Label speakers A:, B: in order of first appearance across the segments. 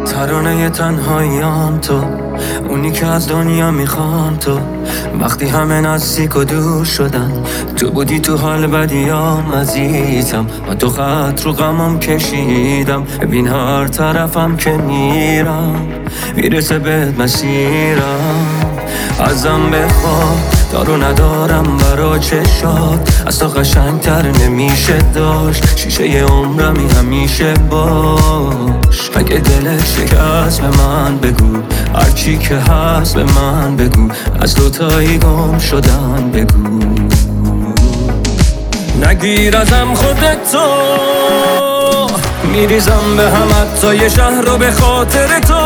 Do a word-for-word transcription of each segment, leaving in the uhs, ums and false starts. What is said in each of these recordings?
A: ترانه تنهاییام تو، اونی که از دنیا میخوام تو. وقتی همه نزدیک و دور شدن، تو بودی تو حال بدیام عزیزم. و تو خط رو غمم کشیدم، ببین هر طرفم که میرم میرسه بهت مسیرم. ازم بخواه دارو ندارم برا چشات، از تو قشنگتر نمیشه داشت. شیشه عمرمی همیشه باش. اگه دلت شکست به من بگو، هرچی که هست به من بگو، از دوتایی گم شدن بگو. نگیر ازم خودتو، میریزم به هم حتی یه شهر رو به خاطر تو.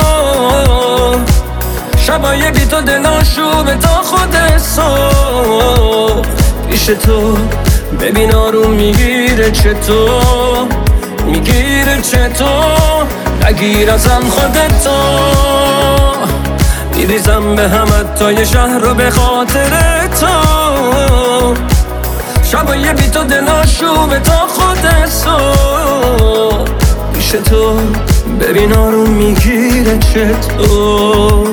A: شبای بی تو دلاشوبه تا خود صبح پیش تو. ببین آروم میگیره چطور، میگیره چطور. نگیر ازم خودتو، میریزم به هم حتی یه شهر رو به خاطر تو. شبای بی تو دلاشوبه تا خود صبح پیش تو. ببین آروم میگیره چطور.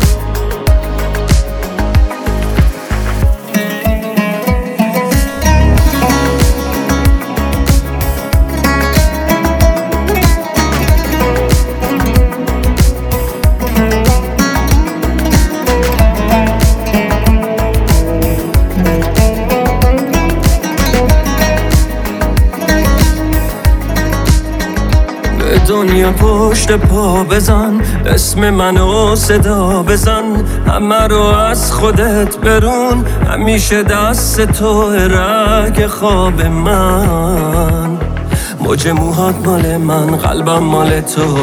A: دنیا پشت پا بزن، اسم منو صدا بزن. همه رو از خودت برون، همیشه دست تو رگ خواب من. موج موهات مال من، قلبم مال تو.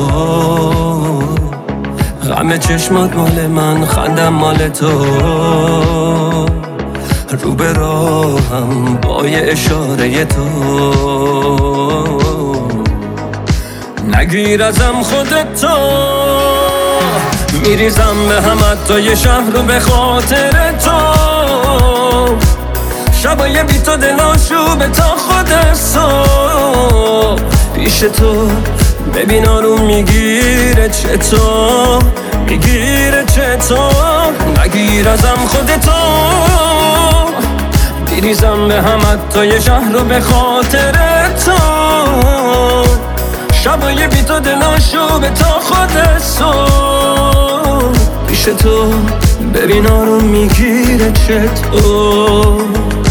A: غم چشمات مال من، خندم مال تو. رو به راهم با یه اشاره تو. نگیر ازم خودتو، میریزم به هم حتی یه شهر رو به خاطر تو. شبای بی تو دلاشوبه تا خود صبح پیش تو. ببین آروم میگیره چطور، میگیره چطور. نگیر ازم خودتو، میریزم به هم حتی یه شهر رو به خاطر تو. شبای بی تو دلاشوبه تا خود صبح پیش تو. ببین آروم میگیره چطور.